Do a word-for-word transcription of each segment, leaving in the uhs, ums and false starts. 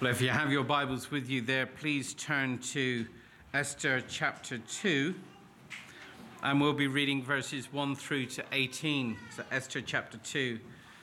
Well, if you have your Bibles with you there, please turn to Esther chapter two, and we'll be reading verses one through to eighteen. So Esther chapter two.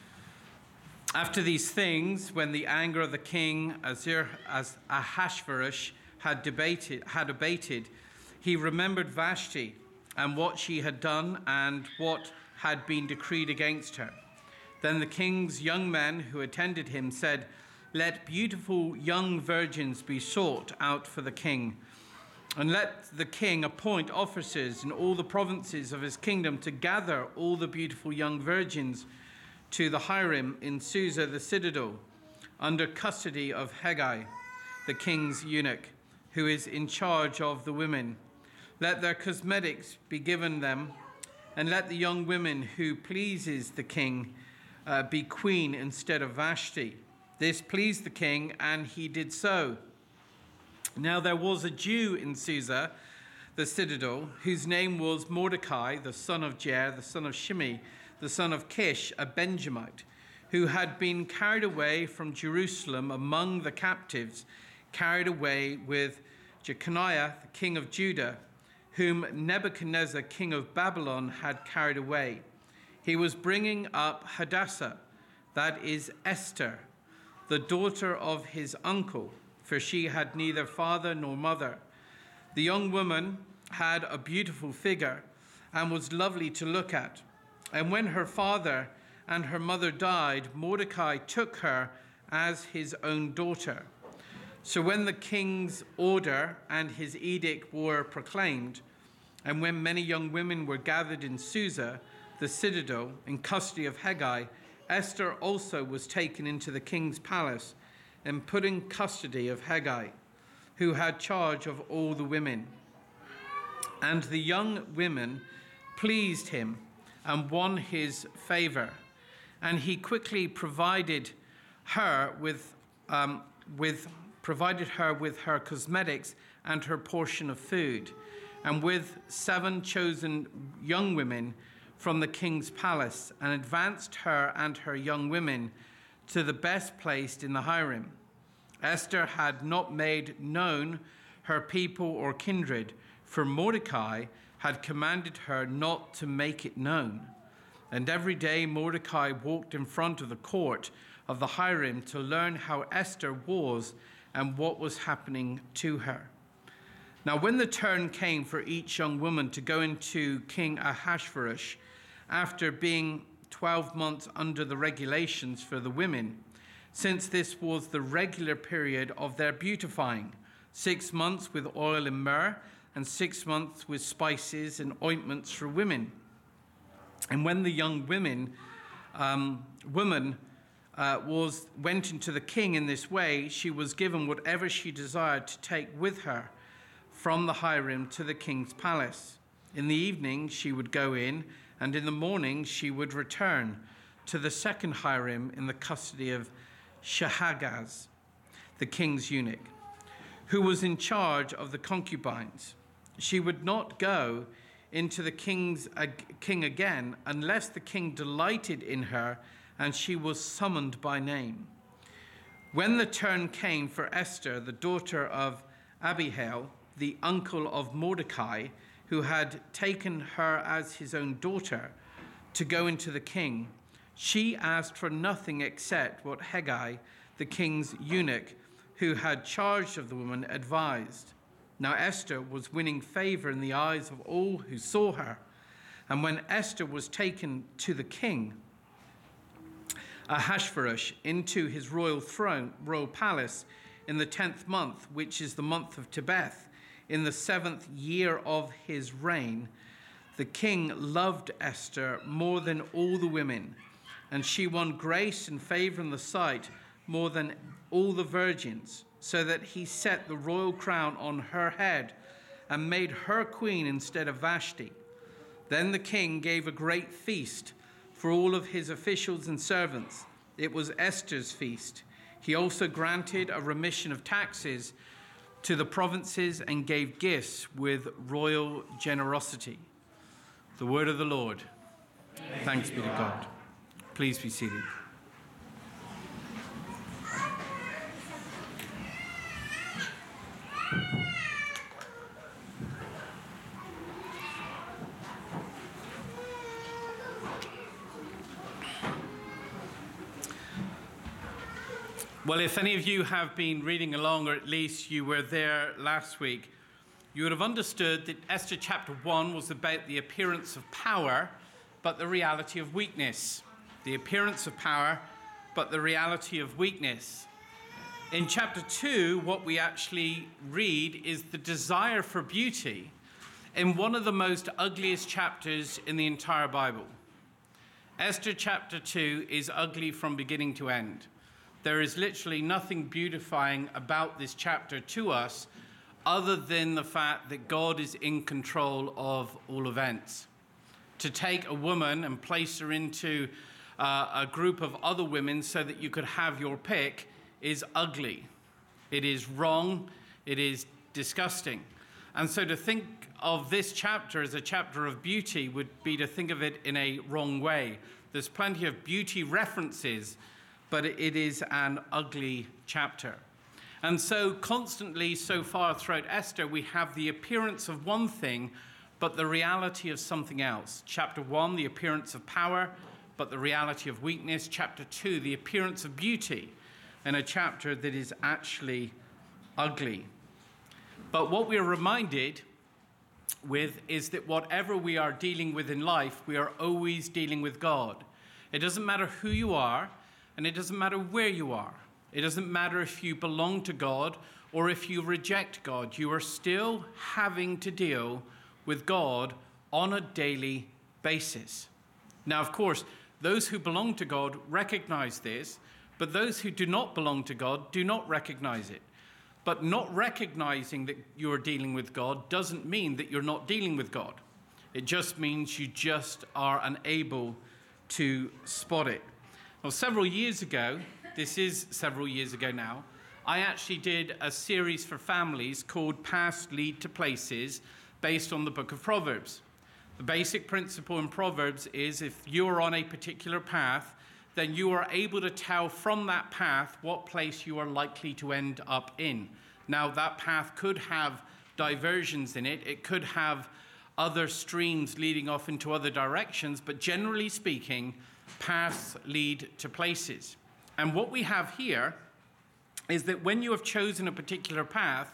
After these things, when the anger of the king Azir, as Ahasuerus had debated, had abated, he remembered Vashti and what she had done and what had been decreed against her. Then the king's young men who attended him said, "Let beautiful young virgins be sought out for the king, and let the king appoint officers in all the provinces of his kingdom to gather all the beautiful young virgins to the Hiram in Susa the citadel, under custody of Hegai, the king's eunuch, who is in charge of the women. Let their cosmetics be given them, and let the young women who pleases the king uh, be queen instead of Vashti." This pleased the king, and he did so. Now there was a Jew in Susa, the citadel, whose name was Mordecai, the son of Jair, the son of Shimei, the son of Kish, a Benjamite, who had been carried away from Jerusalem among the captives, carried away with Jeconiah, the king of Judah, whom Nebuchadnezzar, king of Babylon, had carried away. He was bringing up Hadassah, that is Esther, the daughter of his uncle, for she had neither father nor mother. The young woman had a beautiful figure and was lovely to look at. And when her father and her mother died, Mordecai took her as his own daughter. So when the king's order and his edict were proclaimed, and when many young women were gathered in Susa, the citadel, in custody of Hegai, Esther also was taken into the king's palace and put in custody of Hegai, who had charge of all the women. And the young women pleased him and won his favor, and he quickly provided her with um, with provided her with her cosmetics and her portion of food, and with seven chosen young women from the king's palace, and advanced her and her young women to the best placed in the Hiram. Esther had not made known her people or kindred, for Mordecai had commanded her not to make it known. And every day Mordecai walked in front of the court of the Hiram to learn how Esther was and what was happening to her. Now when the turn came for each young woman to go into King Ahasuerus, after being twelve months under the regulations for the women, since this was the regular period of their beautifying, six months with oil and myrrh, and six months with spices and ointments for women. And when the young women, um, woman uh, was went into the king in this way, she was given whatever she desired to take with her from the Hiram to the king's palace. In the evening she would go in, and in the morning she would return to the second Hiram in the custody of Shahagaz, the king's eunuch, who was in charge of the concubines. She would not go into the king's uh, king again unless the king delighted in her and she was summoned by name. When the turn came for Esther, the daughter of Abihail, the uncle of Mordecai, who had taken her as his own daughter to go into the king, she asked for nothing except what Hegai, the king's eunuch, who had charge of the woman, advised. Now Esther was winning favor in the eyes of all who saw her. And when Esther was taken to the king, Ahasuerus, into his royal throne, royal palace, in the tenth month, which is the month of Tebeth, in the seventh year of his reign, the king loved Esther more than all the women, and she won grace and favor in the sight more than all the virgins, so that he set the royal crown on her head and made her queen instead of Vashti. Then the king gave a great feast for all of his officials and servants. It was Esther's feast. He also granted a remission of taxes to the provinces and gave gifts with royal generosity. The word of the Lord. Thanks, Thanks be to God. Please be seated. Well, if any of you have been reading along, or at least you were there last week, you would have understood that Esther chapter one was about the appearance of power, but the reality of weakness. The appearance of power, but the reality of weakness. In chapter two, what we actually read is the desire for beauty in one of the most ugliest chapters in the entire Bible. Esther chapter two is ugly from beginning to end. There is literally nothing beautifying about this chapter to us other than the fact that God is in control of all events. To take a woman and place her into uh, a group of other women so that you could have your pick is ugly. It is wrong. It is disgusting. And so to think of this chapter as a chapter of beauty would be to think of it in a wrong way. There's plenty of beauty references, but it is an ugly chapter. And so constantly so far throughout Esther, we have the appearance of one thing, but the reality of something else. Chapter one, the appearance of power, but the reality of weakness. Chapter two, the appearance of beauty, in a chapter that is actually ugly. But what we are reminded with is that whatever we are dealing with in life, we are always dealing with God. It doesn't matter who you are, and it doesn't matter where you are. It doesn't matter if you belong to God or if you reject God. You are still having to deal with God on a daily basis. Now, of course, those who belong to God recognize this, but those who do not belong to God do not recognize it. But not recognizing that you are dealing with God doesn't mean that you're not dealing with God. It just means you just are unable to spot it. Well, several years ago, this is several years ago now, I actually did a series for families called Paths Lead to Places, based on the book of Proverbs. The basic principle in Proverbs is if you're on a particular path, then you are able to tell from that path what place you are likely to end up in. Now, that path could have diversions in it. It could have other streams leading off into other directions, but generally speaking, paths lead to places. And what we have here is that when you have chosen a particular path,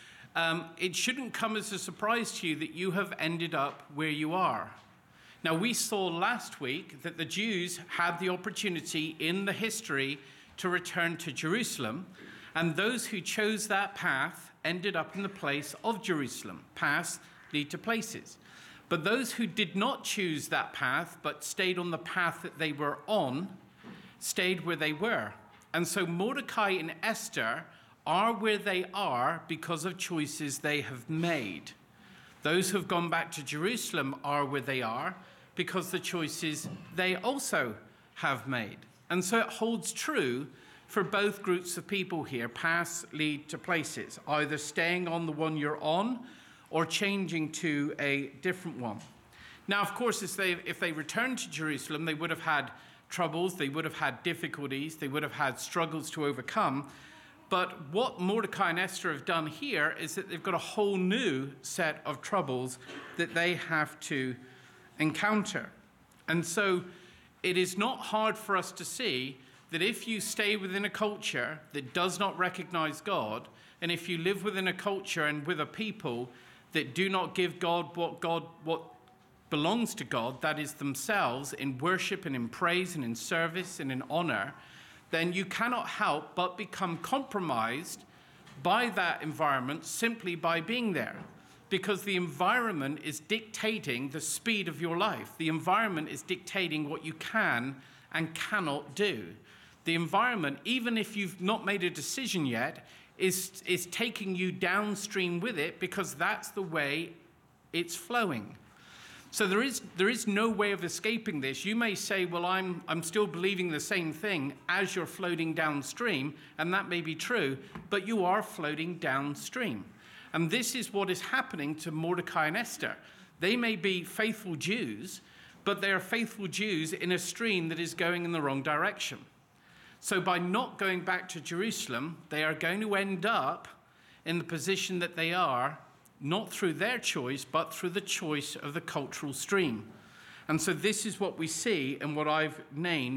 um, it shouldn't come as a surprise to you that you have ended up where you are. Now, we saw last week that the Jews had the opportunity in the history to return to Jerusalem, and those who chose that path ended up in the place of Jerusalem. Paths lead to places. But those who did not choose that path, but stayed on the path that they were on, stayed where they were. And so Mordecai and Esther are where they are because of choices they have made. Those who have gone back to Jerusalem are where they are because the choices they also have made. And so it holds true for both groups of people here. Paths lead to places, either staying on the one you're on or changing to a different one. Now, of course, if they, if they returned to Jerusalem, they would have had troubles, they would have had difficulties, they would have had struggles to overcome. But what Mordecai and Esther have done here is that they've got a whole new set of troubles that they have to encounter. And so it is not hard for us to see that if you stay within a culture that does not recognize God, and if you live within a culture and with a people that do not give God what God what belongs to God, that is themselves, in worship and in praise and in service and in honor, then you cannot help but become compromised by that environment simply by being there. Because the environment is dictating the speed of your life. The environment is dictating what you can and cannot do. The environment, even if you've not made a decision yet, is, is taking you downstream with it because that's the way it's flowing. So there is there is no way of escaping this. You may say, well, I'm I'm still believing the same thing as you're floating downstream, and that may be true, but you are floating downstream. And this is what is happening to Mordecai and Esther. They may be faithful Jews, but they are faithful Jews in a stream that is going in the wrong direction. So by not going back to Jerusalem, they are going to end up in the position that they are, not through their choice, but through the choice of the cultural stream. And so this is what we see in what I've named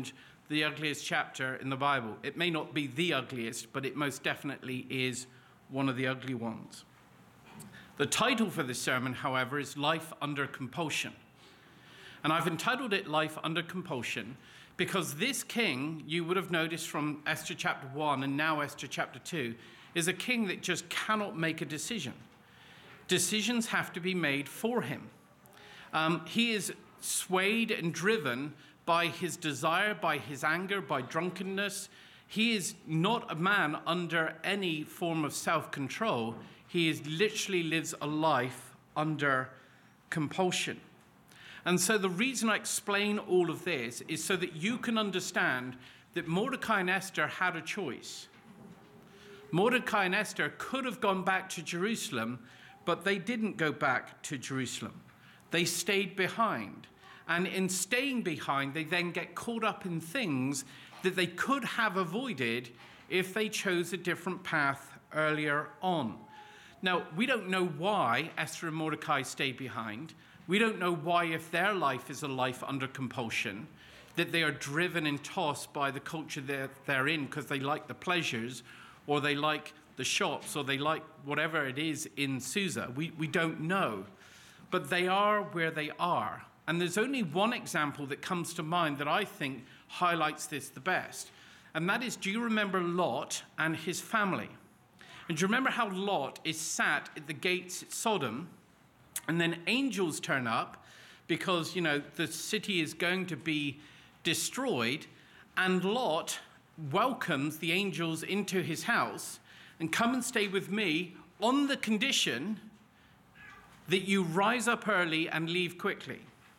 the ugliest chapter in the Bible. It may not be the ugliest, but it most definitely is one of the ugly ones. The title for this sermon, however, is Life Under Compulsion. And I've entitled it Life Under Compulsion because this king, you would have noticed from Esther chapter one and now Esther chapter two, is a king that just cannot make a decision. Decisions have to be made for him. Um, he is swayed and driven by his desire, by his anger, by drunkenness. He is not a man under any form of self-control. He is literally lives a life under compulsion. And so the reason I explain all of this is so that you can understand that Mordecai and Esther had a choice. Mordecai and Esther could have gone back to Jerusalem, but they didn't go back to Jerusalem. They stayed behind. And in staying behind, they then get caught up in things that they could have avoided if they chose a different path earlier on. Now, we don't know why Esther and Mordecai stayed behind. We don't know why, if their life is a life under compulsion, that they are driven and tossed by the culture that they're in because they like the pleasures, or they like the shops, or they like whatever it is in Susa. We, we don't know. But they are where they are. And there's only one example that comes to mind that I think highlights this the best. And that is, do you remember Lot and his family? And do you remember how Lot is sat at the gates at Sodom, and then angels turn up because, you know, the city is going to be destroyed, and Lot welcomes the angels into his house and come and stay with me on the condition that you rise up early and leave quickly.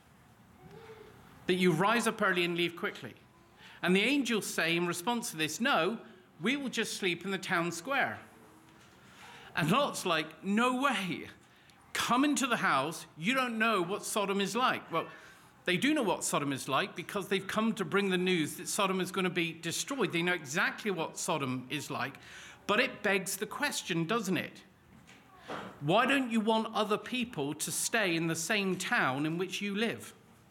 That you rise up early and leave quickly. And the angels say in response to this, no, we will just sleep in the town square. And Lot's like, no way. Come into the house. You don't know what Sodom is like. Well, they do know what Sodom is like because they've come to bring the news that Sodom is going to be destroyed. They know exactly what Sodom is like. But it begs the question, doesn't it? Why don't you want other people to stay in the same town in which you live?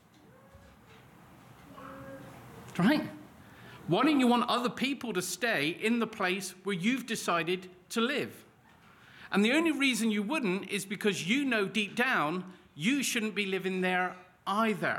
Right? Why don't you want other people to stay in the place where you've decided to live? And the only reason you wouldn't is because you know deep down you shouldn't be living there either.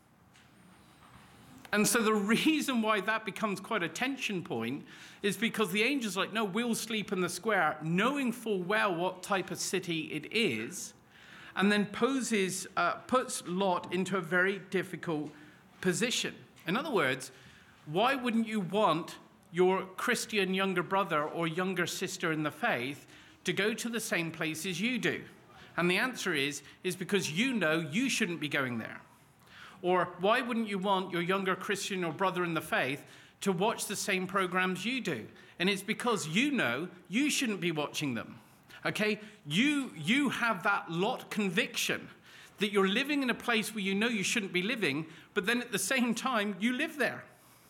And so the reason why that becomes quite a tension point is because the angel's like, no, we'll sleep in the square, knowing full well what type of city it is, and then poses, uh, puts Lot into a very difficult position. In other words, why wouldn't you want your Christian younger brother or younger sister in the faith to go to the same place as you do? And the answer is, is because you know you shouldn't be going there. Or why wouldn't you want your younger Christian or brother in the faith to watch the same programs you do? And it's because you know you shouldn't be watching them. Okay? You, you have that Lot conviction that you're living in a place where you know you shouldn't be living, but then at the same time, you live there.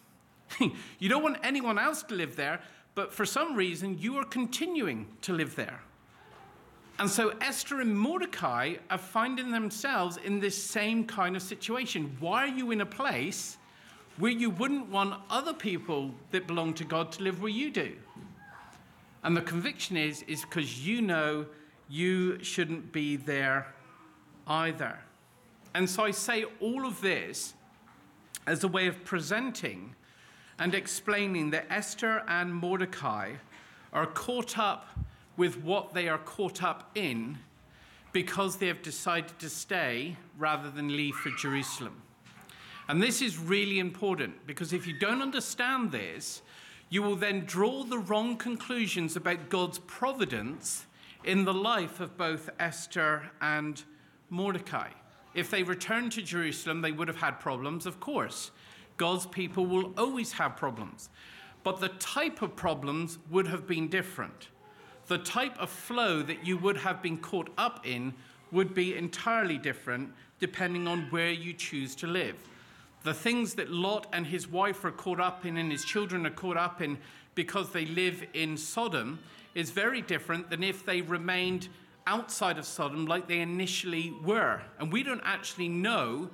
You don't want anyone else to live there, but for some reason, you are continuing to live there. And so Esther and Mordecai are finding themselves in this same kind of situation. Why are you in a place where you wouldn't want other people that belong to God to live where you do? And the conviction is, is because you know you shouldn't be there either. And so I say all of this as a way of presenting and explaining that Esther and Mordecai are caught up with what they are caught up in because they have decided to stay rather than leave for Jerusalem. And this is really important because if you don't understand this, you will then draw the wrong conclusions about God's providence in the life of both Esther and Mordecai. If they returned to Jerusalem, they would have had problems, of course. God's people will always have problems. But the type of problems would have been different. The type of flow that you would have been caught up in would be entirely different depending on where you choose to live. The things that Lot and his wife are caught up in and his children are caught up in because they live in Sodom is very different than if they remained outside of Sodom like they initially were. And we don't actually know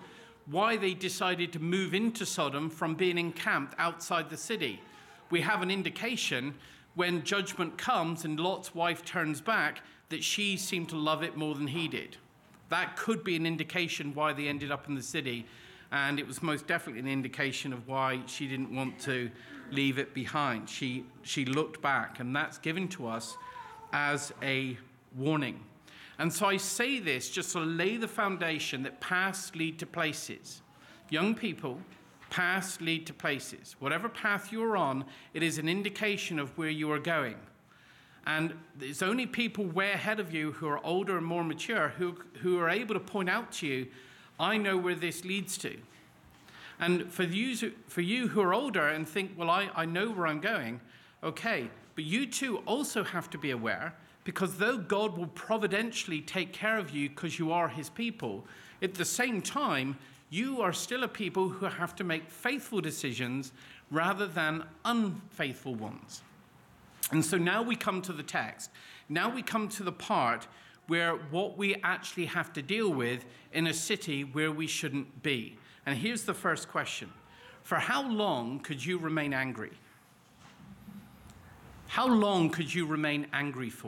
why they decided to move into Sodom from being encamped outside the city. We have an indication when judgment comes and Lot's wife turns back that she seemed to love it more than he did. That could be an indication why they ended up in the city, and it was most definitely an indication of why she didn't want to leave it behind. She, she looked back, and that's given to us as a warning. And so I say this just to lay the foundation that paths lead to places. Young people, paths lead to places. Whatever path you're on, it is an indication of where you are going. And it's only people way ahead of you who are older and more mature who, who are able to point out to you, I know where this leads to. And for you, for you who are older and think, well, I, I know where I'm going, okay. But you too also have to be aware, because though God will providentially take care of you because you are his people, at the same time, you are still a people who have to make faithful decisions rather than unfaithful ones. And so now we come to the text. Now we come to the part where what we actually have to deal with in a city where we shouldn't be. And here's the first question. For how long could you remain angry? How long could you remain angry for?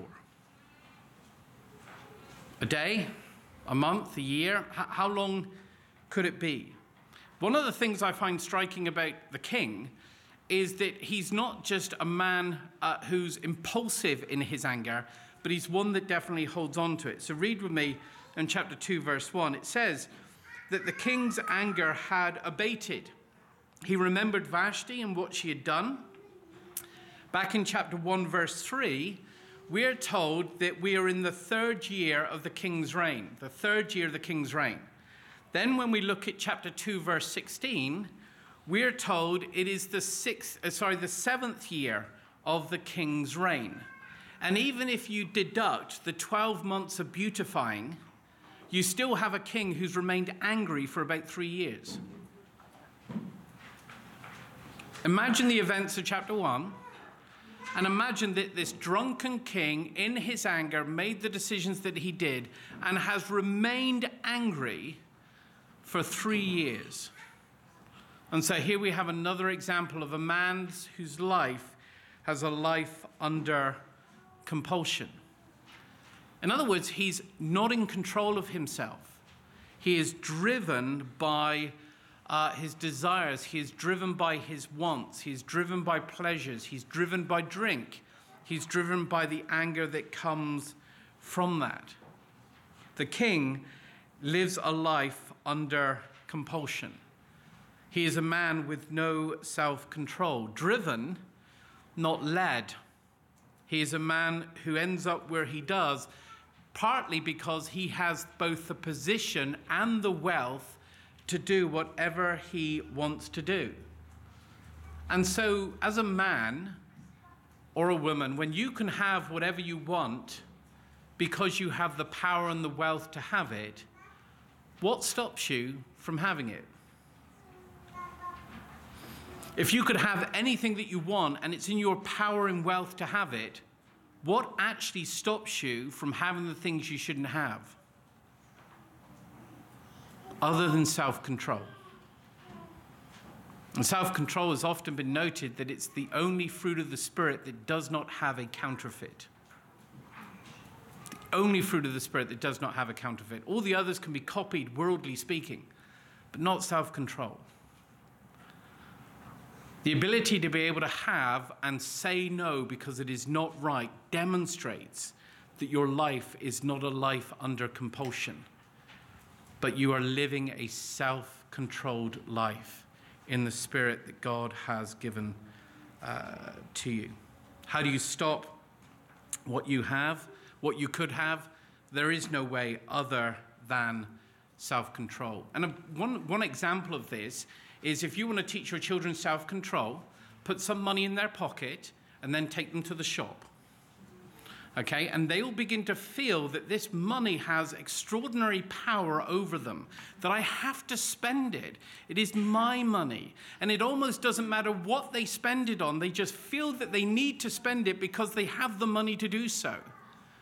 A day? A month? A year? H- how long could it be? One of the things I find striking about the king is that he's not just a man uh, who's impulsive in his anger, but he's one that definitely holds on to it. So read with me in chapter two, verse one. It says that the king's anger had abated. He remembered Vashti and what she had done. Back in chapter one, verse three, we're told that we are in the third year of the king's reign, the third year of the king's reign. Then when we look at chapter two, verse sixteen, we're told it is the sixth, uh, sorry, the seventh year of the king's reign. And even if you deduct the twelve months of beautifying, you still have a king who's remained angry for about three years. Imagine the events of chapter one, and imagine that this drunken king, in his anger, made the decisions that he did and has remained angry for three years. And so here we have another example of a man whose life has a life under compulsion. In other words, he's not in control of himself. He is driven by uh, his desires. He is driven by his wants. He is driven by pleasures. He's driven by drink. He's driven by the anger that comes from that. The king lives a life under compulsion. He is a man with no self-control, driven, not led. He is a man who ends up where he does, partly because he has both the position and the wealth to do whatever he wants to do. And so, as a man or a woman, when you can have whatever you want because you have the power and the wealth to have it, what stops you from having it? If you could have anything that you want and it's in your power and wealth to have it, what actually stops you from having the things you shouldn't have? Other than self-control. And self-control has often been noted that it's the only fruit of the Spirit that does not have a counterfeit. The only fruit of the Spirit that does not have a counterfeit. All the others can be copied, worldly speaking, but not self-control. The ability to be able to have and say no because it is not right demonstrates that your life is not a life under compulsion, but you are living a self-controlled life in the Spirit that God has given uh, to you. How do you stop what you have, what you could have? There is no way other than self-control. And a, one, one example of this is if you want to teach your children self-control, put some money in their pocket and then take them to the shop. Okay, and they will begin to feel that this money has extraordinary power over them, that I have to spend it. It is my money. And it almost doesn't matter what they spend it on. They just feel that they need to spend it because they have the money to do so.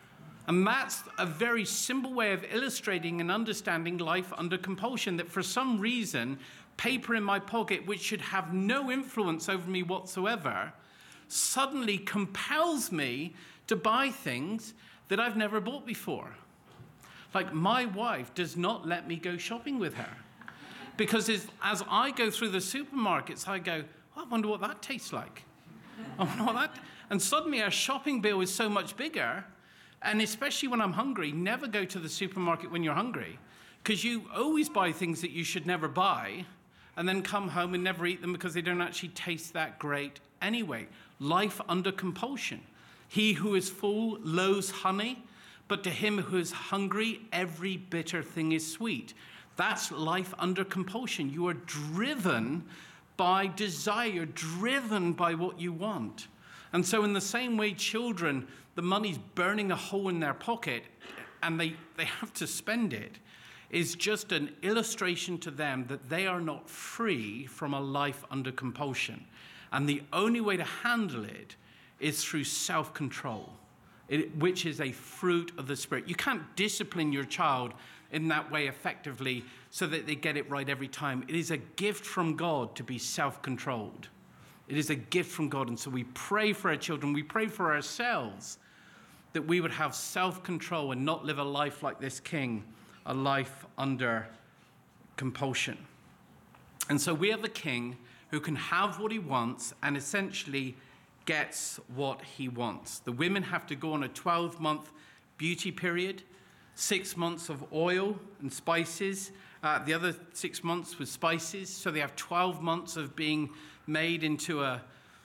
And that's a very simple way of illustrating and understanding life under compulsion, that for some reason, paper in my pocket, which should have no influence over me whatsoever, suddenly compels me to buy things that I've never bought before. Like, my wife does not let me go shopping with her. Because as, as I go through the supermarkets, I go, oh, I wonder what that tastes like. I wonder what that... And suddenly our shopping bill is so much bigger. And especially when I'm hungry, never go to the supermarket when you're hungry, because you always buy things that you should never buy and then come home and never eat them because they don't actually taste that great anyway. Life under compulsion. He who is full loathes honey, but to him who is hungry, every bitter thing is sweet. That's life under compulsion. You are driven by desire, you're driven by what you want. And so in the same way, children, the money's burning a hole in their pocket and they, they have to spend it, is just an illustration to them that they are not free from a life under compulsion. And the only way to handle it is through self-control, it, which is a fruit of the Spirit. You can't discipline your child in that way effectively so that they get it right every time. It is a gift from God to be self-controlled. It is a gift from God. And so we pray for our children. We pray for ourselves that we would have self-control and not live a life like this king, a life under compulsion. And so we have a king who can have what he wants and essentially gets what he wants. The women have to go on a twelve-month beauty period, six months of oil and spices, uh, the other six months with spices. So they have twelve months of being made into a,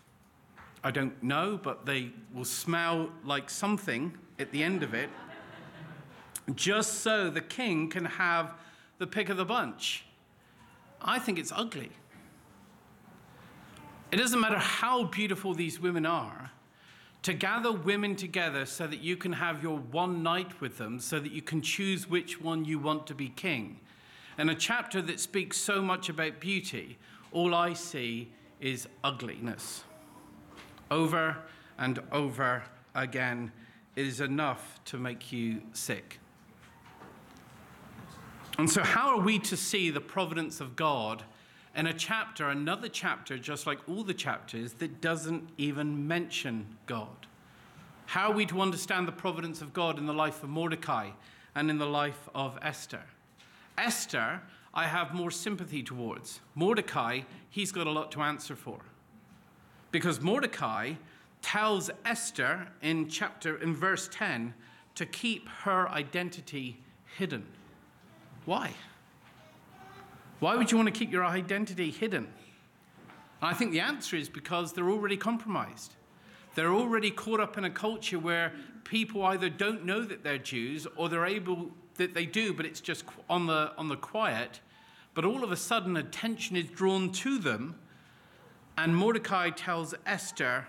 I don't know, but they will smell like something at the end of it, just so the king can have the pick of the bunch. I think it's ugly. It doesn't matter how beautiful these women are, to gather women together so that you can have your one night with them, so that you can choose which one you want to be king. And a chapter that speaks so much about beauty, all I see is ugliness. Over and over again, it is enough to make you sick. And so how are we to see the providence of God in a chapter, another chapter, just like all the chapters, that doesn't even mention God? How are we to understand the providence of God in the life of Mordecai and in the life of Esther? Esther, I have more sympathy towards. Mordecai, he's got a lot to answer for. Because Mordecai tells Esther in chapter, in verse ten, to keep her identity hidden. Why? Why would you want to keep your identity hidden? And I think the answer is because they're already compromised. They're already caught up in a culture where people either don't know that they're Jews or they're able, that they do, but it's just on the, on the quiet. But all of a sudden, attention is drawn to them. And Mordecai tells Esther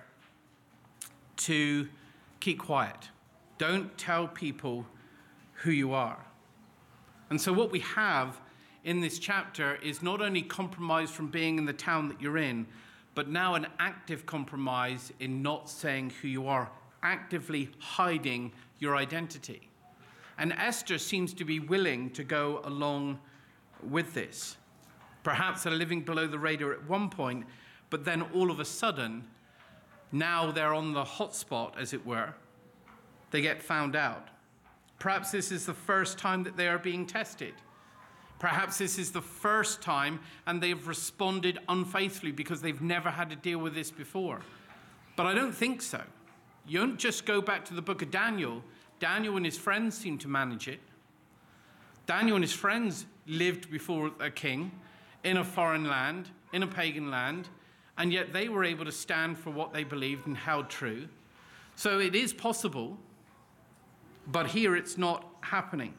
to keep quiet. Don't tell people who you are. And so what we have in this chapter is not only compromise from being in the town that you're in, but now an active compromise in not saying who you are, actively hiding your identity. And Esther seems to be willing to go along with this. Perhaps they're living below the radar at one point, but then all of a sudden, now they're on the hot spot, as it were. They get found out. Perhaps this is the first time that they are being tested. Perhaps this is the first time and they've responded unfaithfully because they've never had to deal with this before. But I don't think so. You don't just go back to the book of Daniel. Daniel and his friends seem to manage it. Daniel and his friends lived before a king in a foreign land, in a pagan land, and yet they were able to stand for what they believed and held true. So it is possible, but here it's not happening.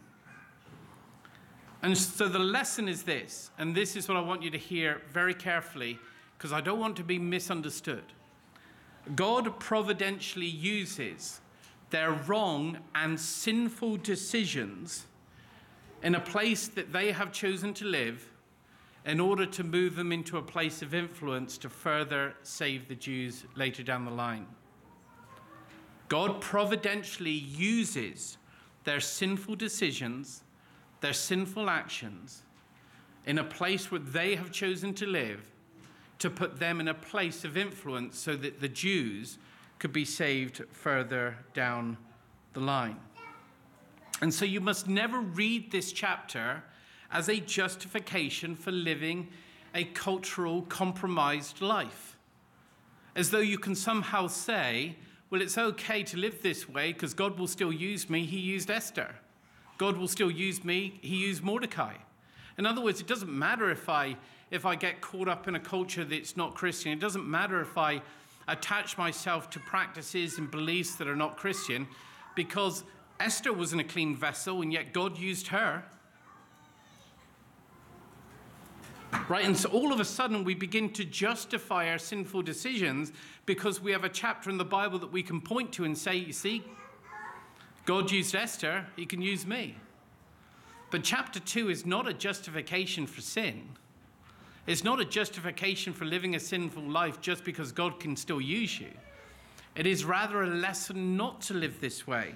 And so the lesson is this, and this is what I want you to hear very carefully, because I don't want to be misunderstood. God providentially uses their wrong and sinful decisions in a place that they have chosen to live in order to move them into a place of influence to further save the Jews later down the line. God providentially uses their sinful decisions, their sinful actions, in a place where they have chosen to live, to put them in a place of influence so that the Jews could be saved further down the line. And so you must never read this chapter as a justification for living a cultural, compromised life. As though you can somehow say, well, it's okay to live this way because God will still use me. He used Esther. God will still use me. He used Mordecai. In other words, it doesn't matter if I if I get caught up in a culture that's not Christian. It doesn't matter if I attach myself to practices and beliefs that are not Christian, because Esther wasn't a clean vessel, and yet God used her. Right, and so all of a sudden we begin to justify our sinful decisions because we have a chapter in the Bible that we can point to and say, you see, God used Esther, he can use me. But chapter two is not a justification for sin. It's not a justification for living a sinful life just because God can still use you. It is rather a lesson not to live this way.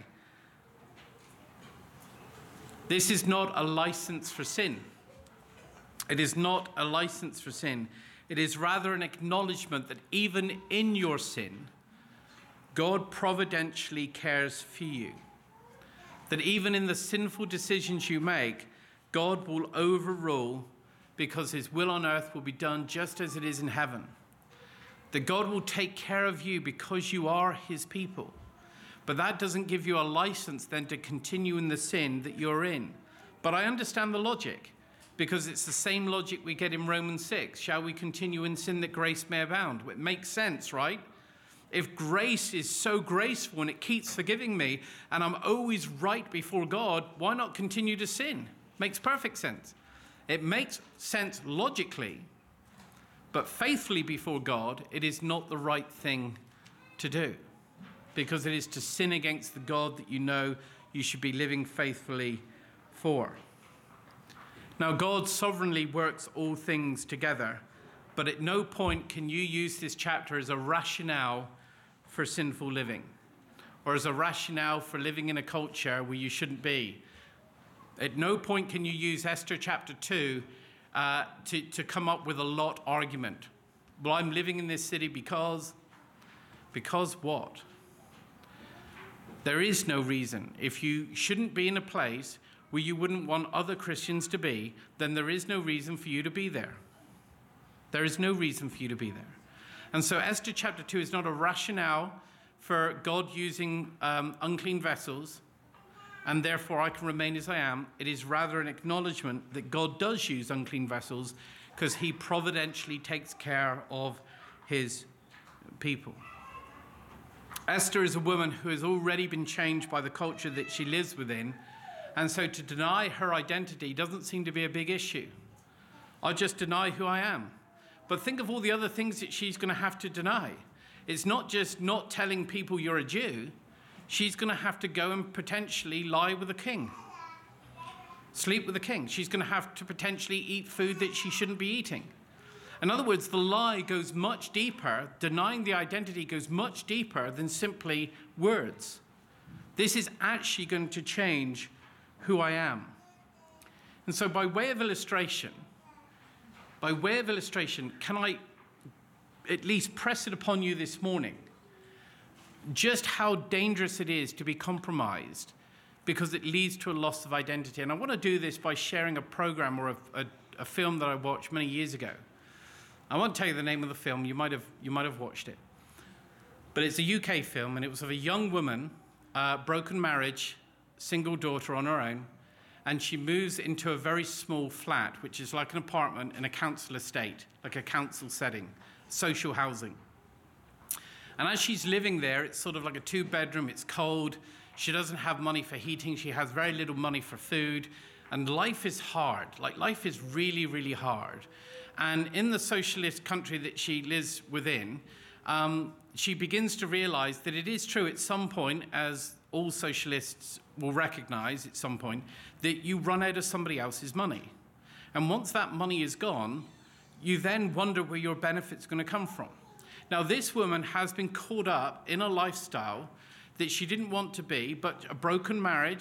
This is not a license for sin. It is not a license for sin. It is rather an acknowledgement that even in your sin, God providentially cares for you. That even in the sinful decisions you make, God will overrule because his will on earth will be done just as it is in heaven. That God will take care of you because you are his people. But that doesn't give you a license then to continue in the sin that you're in. But I understand the logic, because it's the same logic we get in Romans six. Shall we continue in sin that grace may abound? It makes sense, right? If grace is so graceful and it keeps forgiving me and I'm always right before God, why not continue to sin? Makes perfect sense. It makes sense logically, but faithfully before God, it is not the right thing to do, because it is to sin against the God that you know you should be living faithfully for. Now, God sovereignly works all things together, but at no point can you use this chapter as a rationale for sinful living, or as a rationale for living in a culture where you shouldn't be. At no point can you use Esther chapter two uh, to, to come up with a lot argument. Well, I'm living in this city because, because what? There is no reason. If you shouldn't be in a place where you wouldn't want other Christians to be, then there is no reason for you to be there. There is no reason for you to be there. And so Esther chapter two is not a rationale for God using um, unclean vessels, and therefore I can remain as I am. It is rather an acknowledgement that God does use unclean vessels because he providentially takes care of his people. Esther is a woman who has already been changed by the culture that she lives within, and so to deny her identity doesn't seem to be a big issue. I just deny who I am. But think of all the other things that she's going to have to deny. It's not just not telling people you're a Jew. She's going to have to go and potentially lie with a king, sleep with a king. She's going to have to potentially eat food that she shouldn't be eating. In other words, the lie goes much deeper. Denying the identity goes much deeper than simply words. This is actually going to change who I am. And so by way of illustration, by way of illustration, can I at least press it upon you this morning just how dangerous it is to be compromised because it leads to a loss of identity. And I want to do this by sharing a program or a, a, a film that I watched many years ago. I won't tell you the name of the film. You might have, you might have watched it. But it's a U K film, and it was of a young woman, uh, broken marriage, single daughter on her own, and she moves into a very small flat, which is like an apartment in a council estate, like a council setting, social housing. And as she's living there, it's sort of like a two-bedroom, it's cold, she doesn't have money for heating, she has very little money for food, and life is hard. Like, life is really, really hard. And in the socialist country that she lives within, um, she begins to realize that it is true at some point, as all socialists will recognize at some point, that you run out of somebody else's money. And once that money is gone, you then wonder where your benefit's going to come from. Now, this woman has been caught up in a lifestyle that she didn't want to be, but a broken marriage,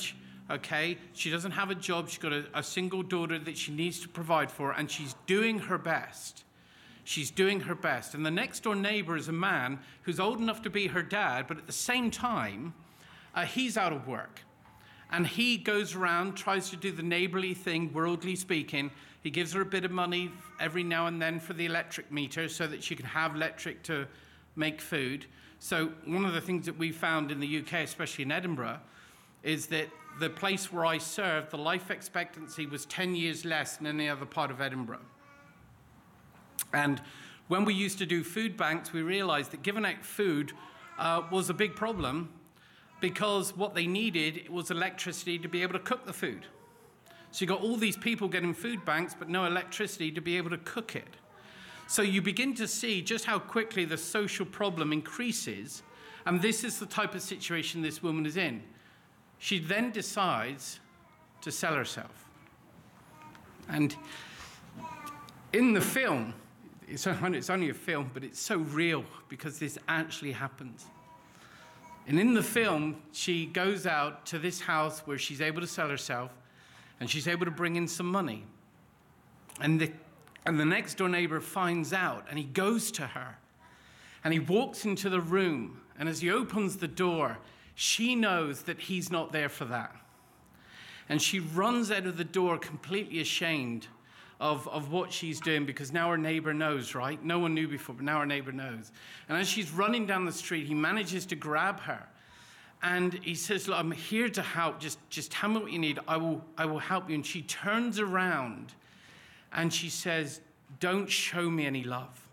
okay? She doesn't have a job. She's got a, a single daughter that she needs to provide for, and she's doing her best. She's doing her best. And the next door neighbor is a man who's old enough to be her dad, but at the same time, uh, he's out of work. And he goes around, tries to do the neighborly thing, worldly speaking. He gives her a bit of money every now and then for the electric meter so that she can have electric to make food. So one of the things that we found in the U K, especially in Edinburgh, is that the place where I served, the life expectancy was ten years less than any other part of Edinburgh. And when we used to do food banks, we realized that giving out food uh, was a big problem, because what they needed was electricity to be able to cook the food. So you got all these people getting food banks, but no electricity to be able to cook it. So you begin to see just how quickly the social problem increases, and this is the type of situation this woman is in. She then decides to sell herself. And in the film, it's only a film, but it's so real because this actually happens. And in the film, she goes out to this house where she's able to sell herself, and she's able to bring in some money. And the, and the next door neighbor finds out, and he goes to her, and he walks into the room, and as he opens the door, she knows that he's not there for that. And she runs out of the door completely ashamed Of, of what she's doing, because now her neighbor knows, right? No one knew before, but now her neighbor knows. And as she's running down the street, he manages to grab her. And he says, look, I'm here to help. Just, just tell me what you need. I will, I will help you. And she turns around and she says, don't show me any love.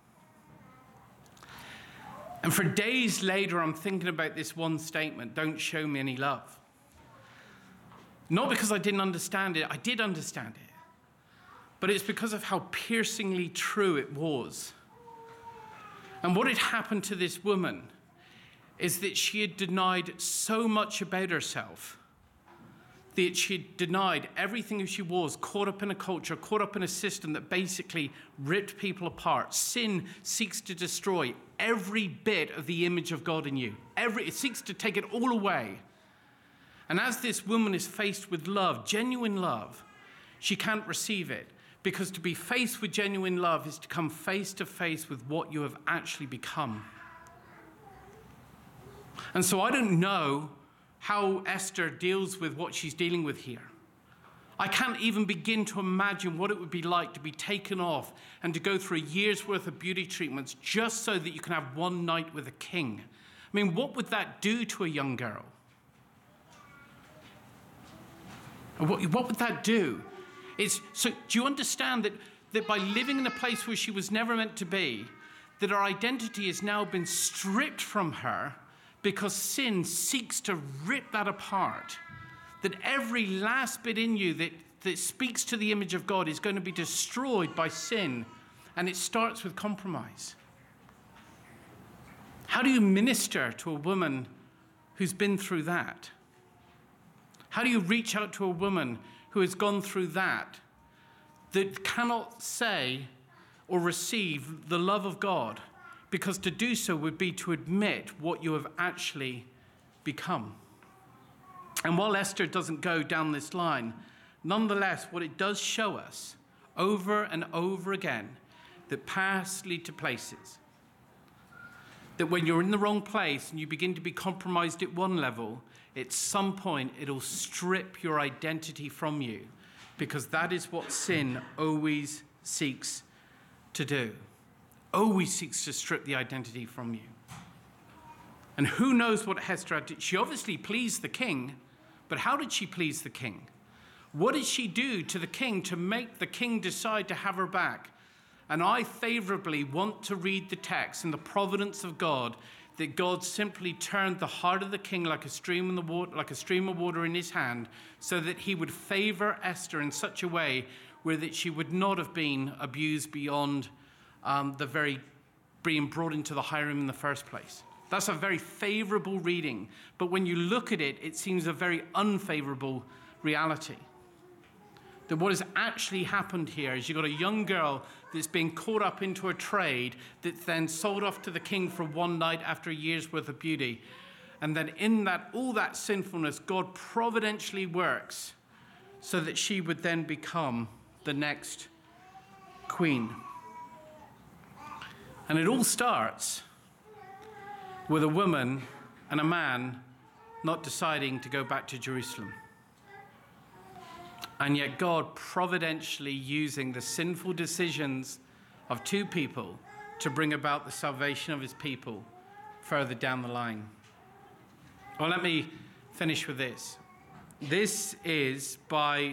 And for days later, I'm thinking about this one statement, don't show me any love. Not because I didn't understand it. I did understand it. But it's because of how piercingly true it was. And what had happened to this woman is that she had denied so much about herself, that she had denied everything who she was, caught up in a culture, caught up in a system that basically ripped people apart. Sin seeks to destroy every bit of the image of God in you. Every, it seeks to take it all away. And as this woman is faced with love, genuine love, she can't receive it. Because to be faced with genuine love is to come face to face with what you have actually become. And so I don't know how Esther deals with what she's dealing with here. I can't even begin to imagine what it would be like to be taken off and to go through a year's worth of beauty treatments just so that you can have one night with a king. I mean, what would that do to a young girl? What, what would that do? It's, so do you understand that, that by living in a place where she was never meant to be, that her identity has now been stripped from her because sin seeks to rip that apart? That every last bit in you that, that speaks to the image of God is going to be destroyed by sin, and it starts with compromise. How do you minister to a woman who's been through that? How do you reach out to a woman who has gone through that, that cannot say or receive the love of God, because to do so would be to admit what you have actually become? And while Esther doesn't go down this line, nonetheless, what it does show us over and over again, that paths lead to places. That when you're in the wrong place and you begin to be compromised at one level, at some point it'll strip your identity from you, because that is what sin always seeks to do. Always seeks to strip the identity from you. And who knows what Esther did? She obviously pleased the king, but how did she please the king? What did she do to the king to make the king decide to have her back? And I favorably want to read the text in the providence of God, that God simply turned the heart of the king like a stream in the water, like a stream of water in his hand, so that he would favor Esther in such a way where that she would not have been abused beyond um, the very being brought into the harem in the first place. That's a very favorable reading, but when you look at it, it seems a very unfavorable reality. That what has actually happened here is you've got a young girl that's been caught up into a trade that's then sold off to the king for one night after a year's worth of beauty. And then in that, all that sinfulness, God providentially works so that she would then become the next queen. And it all starts with a woman and a man not deciding to go back to Jerusalem. And yet God providentially using the sinful decisions of two people to bring about the salvation of his people further down the line. Well, let me finish with this. This is, by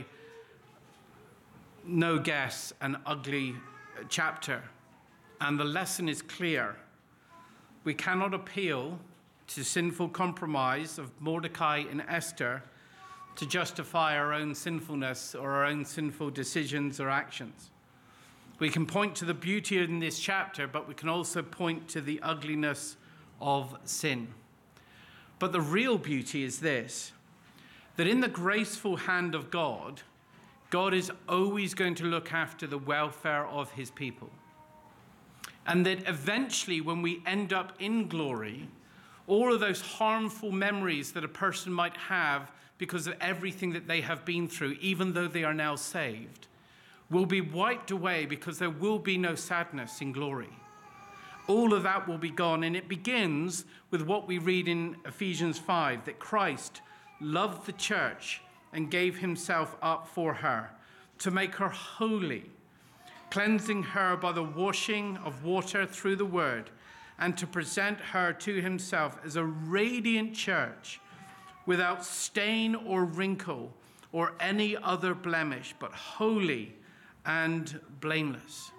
no guess, an ugly chapter. And the lesson is clear. We cannot appeal to sinful compromise of Mordecai and Esther to justify our own sinfulness or our own sinful decisions or actions. We can point to the beauty in this chapter, but we can also point to the ugliness of sin. But the real beauty is this, that in the graceful hand of God, God is always going to look after the welfare of his people. And that eventually, when we end up in glory, all of those harmful memories that a person might have because of everything that they have been through, even though they are now saved, will be wiped away because there will be no sadness in glory. All of that will be gone, and it begins with what we read in Ephesians five, that Christ loved the church and gave himself up for her to make her holy, cleansing her by the washing of water through the word, and to present her to himself as a radiant church without stain or wrinkle or any other blemish, but holy and blameless.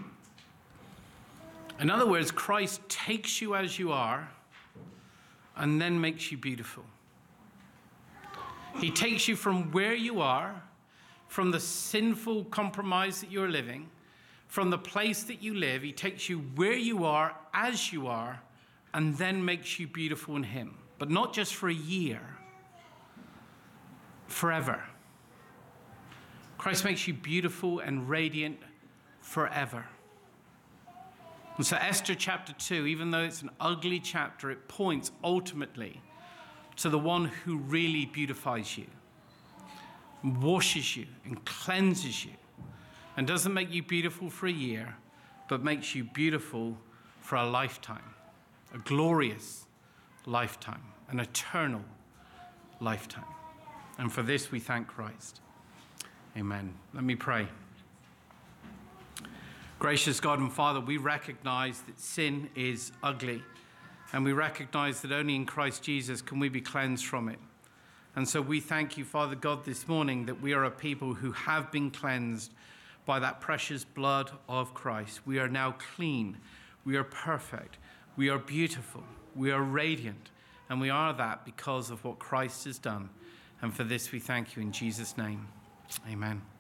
In other words, Christ takes you as you are and then makes you beautiful. He takes you from where you are, from the sinful compromise that you're living, from the place that you live. He takes you where you are, as you are, and then makes you beautiful in him. But not just for a year, forever. Christ makes you beautiful and radiant forever. And so Esther chapter two, even though it's an ugly chapter, it points ultimately to the one who really beautifies you, washes you and cleanses you, and doesn't make you beautiful for a year, but makes you beautiful for a lifetime, a glorious lifetime, an eternal lifetime. And for this we thank Christ. Amen. Let me pray. Gracious God and Father, we recognize that sin is ugly, and we recognize that only in Christ Jesus can we be cleansed from it. And so we thank you, Father God, this morning that we are a people who have been cleansed by that precious blood of Christ. We are now clean. We are perfect. We are beautiful. We are radiant. And we are that because of what Christ has done. And for this we thank you in Jesus' name. Amen.